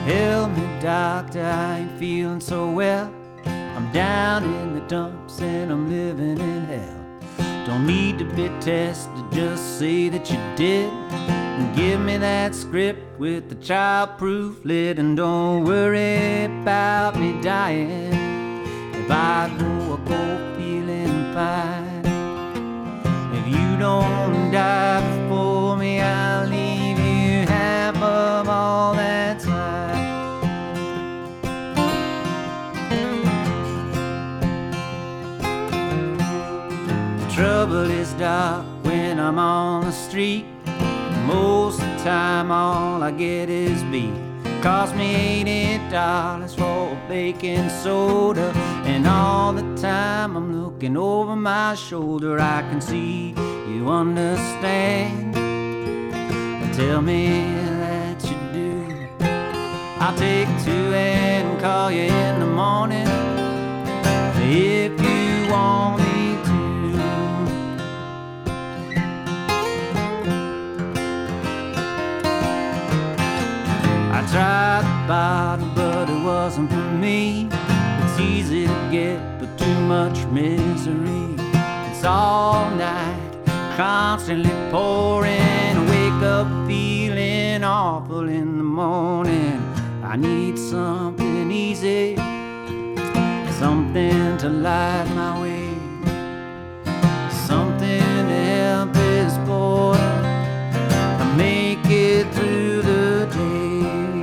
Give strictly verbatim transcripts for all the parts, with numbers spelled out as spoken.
Help me, doctor, I ain't feeling so well. I'm down in the dumps and I'm living in hell. Don't need to be tested, just say that you did. And give me that script with the child-proof lid. And don't worry about me dying. If I go, I go feeling fine. If you don't die before me, I'll leave you half of all that's mine. The trouble is dark when I'm on the street. Most of the time all I get is beat. Cost me eighty dollars for a baking soda. And all the time I'm looking over my shoulder. I can see you understand. Tell me that you do. I'll take two and call you in the morning if you want me to. I tried the bottle, but it wasn't for me. It's easy to get, but too much misery. It's all night, constantly pouring. Wake up feeling awful in the morning. I need something easy, something to light my way, something to help this boy make it through the day.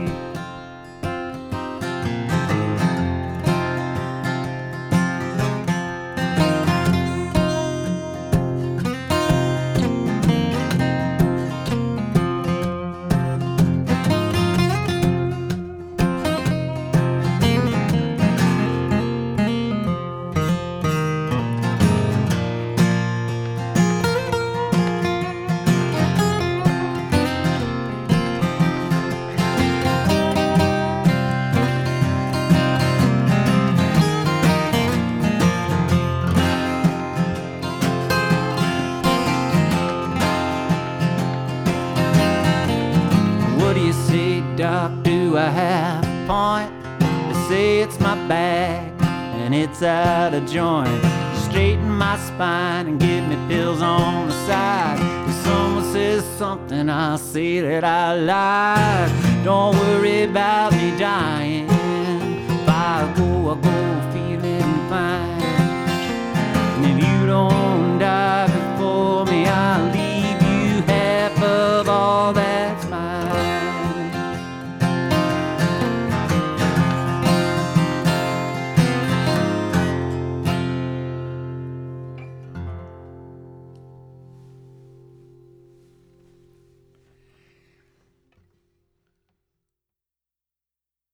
Doc, do I have a point? They say it's my back and it's out of joint. Straighten my spine and give me pills on the side. If someone says something, I'll say that I lied. Don't worry about me dying.